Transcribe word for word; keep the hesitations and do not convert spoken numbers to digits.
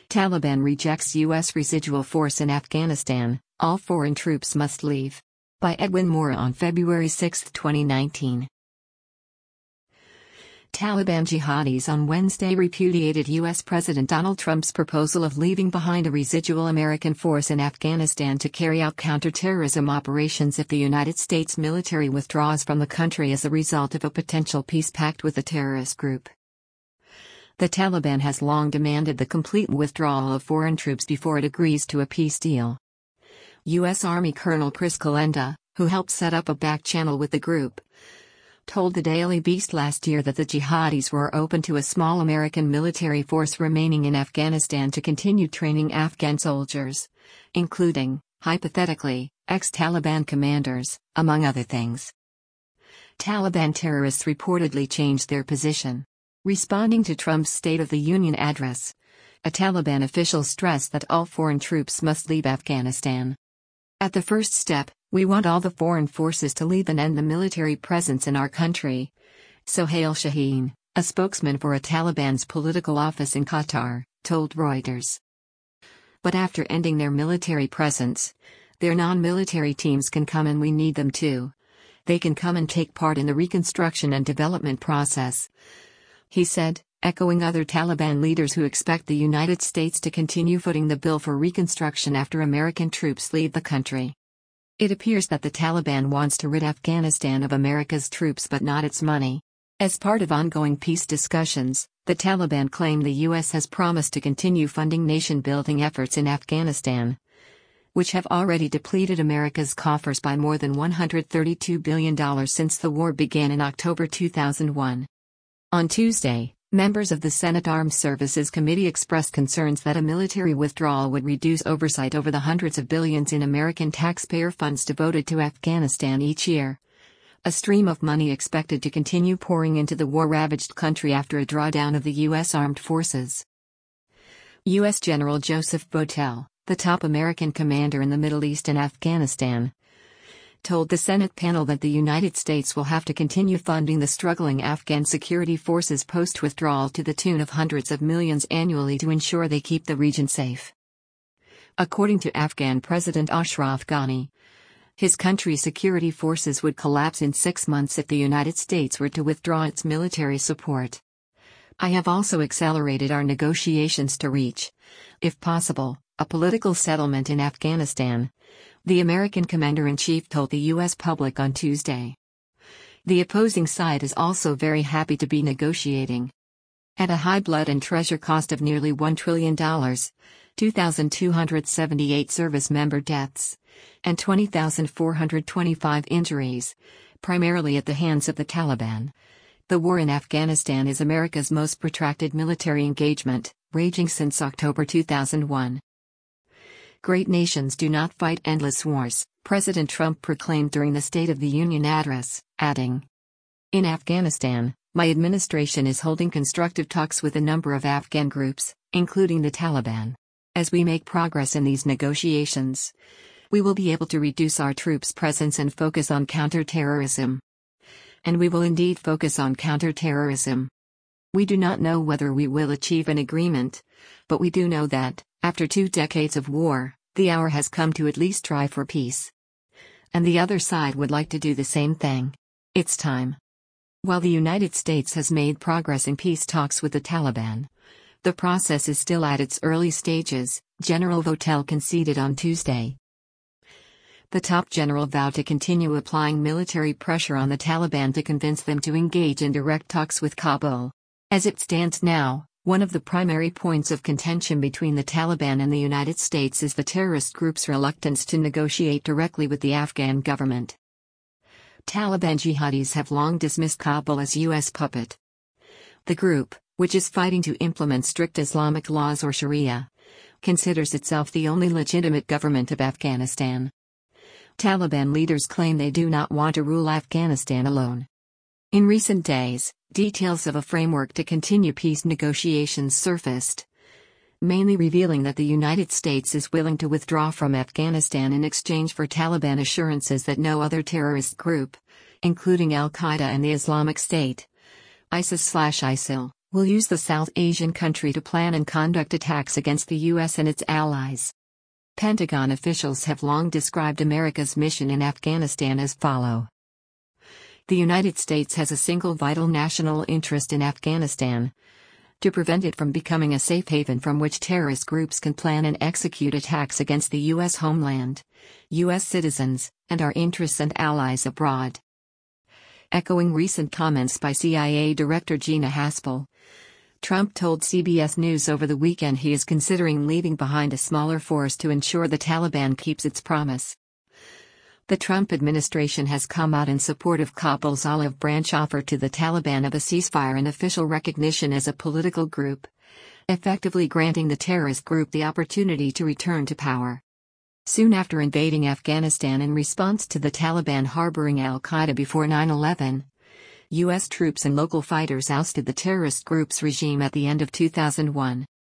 Taliban rejects U S residual force in Afghanistan, all foreign troops must leave. By Edwin Moore on February sixth, twenty nineteen. Taliban jihadis on Wednesday repudiated U S President Donald Trump's proposal of leaving behind a residual American force in Afghanistan to carry out counterterrorism operations if the United States military withdraws from the country as a result of a potential peace pact with the terrorist group. The Taliban has long demanded the complete withdrawal of foreign troops before it agrees to a peace deal. U S Army Colonel Chris Kalenda, who helped set up a back channel with the group, told the Daily Beast last year that the jihadis were open to a small American military force remaining in Afghanistan to continue training Afghan soldiers, including, hypothetically, ex-Taliban commanders, among other things. Taliban terrorists reportedly changed their position. Responding to Trump's State of the Union address, a Taliban official stressed that all foreign troops must leave Afghanistan. At the first step, we want all the foreign forces to leave and end the military presence in our country, Sohail Shaheen, a spokesman for a Taliban's political office in Qatar, told Reuters. But after ending their military presence, their non-military teams can come and we need them too. They can come and take part in the reconstruction and development process, he said, echoing other Taliban leaders who expect the United States to continue footing the bill for reconstruction after American troops leave the country. It appears that the Taliban wants to rid Afghanistan of America's troops but not its money. As part of ongoing peace discussions, the Taliban claim the U S has promised to continue funding nation-building efforts in Afghanistan, which have already depleted America's coffers by more than one hundred thirty-two billion dollars since the war began in October two thousand one. On Tuesday, members of the Senate Armed Services Committee expressed concerns that a military withdrawal would reduce oversight over the hundreds of billions in American taxpayer funds devoted to Afghanistan each year, a stream of money expected to continue pouring into the war-ravaged country after a drawdown of the U S armed forces. U S General Joseph Votel, the top American commander in the Middle East and Afghanistan, told the Senate panel that the United States will have to continue funding the struggling Afghan security forces post-withdrawal to the tune of hundreds of millions annually to ensure they keep the region safe. According to Afghan President Ashraf Ghani, his country's security forces would collapse in six months if the United States were to withdraw its military support. I have also accelerated our negotiations to reach, if possible, a political settlement in Afghanistan, the American commander-in-chief told the U S public on Tuesday. The opposing side is also very happy to be negotiating. At a high blood and treasure cost of nearly one trillion dollars, two thousand two hundred seventy-eight service member deaths, and twenty thousand four hundred twenty-five injuries, primarily at the hands of the Taliban. The war in Afghanistan is America's most protracted military engagement, raging since October two thousand one. Great nations do not fight endless wars, President Trump proclaimed during the State of the Union address, adding, "In Afghanistan, my administration is holding constructive talks with a number of Afghan groups, including the Taliban. As we make progress in these negotiations, we will be able to reduce our troops' presence and focus on counterterrorism. And we will indeed focus on counterterrorism. We do not know whether we will achieve an agreement, but we do know that, after two decades of war, the hour has come to at least try for peace. And the other side would like to do the same thing. It's time." While the United States has made progress in peace talks with the Taliban, the process is still at its early stages, General Votel conceded on Tuesday. The top general vowed to continue applying military pressure on the Taliban to convince them to engage in direct talks with Kabul. As it stands now, one of the primary points of contention between the Taliban and the United States is the terrorist group's reluctance to negotiate directly with the Afghan government. Taliban jihadis have long dismissed Kabul as U S puppet. The group, which is fighting to implement strict Islamic laws or Sharia, considers itself the only legitimate government of Afghanistan. Taliban leaders claim they do not want to rule Afghanistan alone. In recent days, details of a framework to continue peace negotiations surfaced, mainly revealing that the United States is willing to withdraw from Afghanistan in exchange for Taliban assurances that no other terrorist group, including Al-Qaeda and the Islamic State, ISIS/ISIL, will use the South Asian country to plan and conduct attacks against the U S and its allies. Pentagon officials have long described America's mission in Afghanistan as follows. The United States has a single vital national interest in Afghanistan: to prevent it from becoming a safe haven from which terrorist groups can plan and execute attacks against the U S homeland, U S citizens, and our interests and allies abroad. Echoing recent comments by C I A Director Gina Haspel, Trump told C B S News over the weekend he is considering leaving behind a smaller force to ensure the Taliban keeps its promise. The Trump administration has come out in support of Kabul's olive branch offer to the Taliban of a ceasefire and official recognition as a political group, effectively granting the terrorist group the opportunity to return to power. Soon after invading Afghanistan in response to the Taliban harboring al-Qaeda before nine eleven, U S troops and local fighters ousted the terrorist group's regime at the end of two thousand one.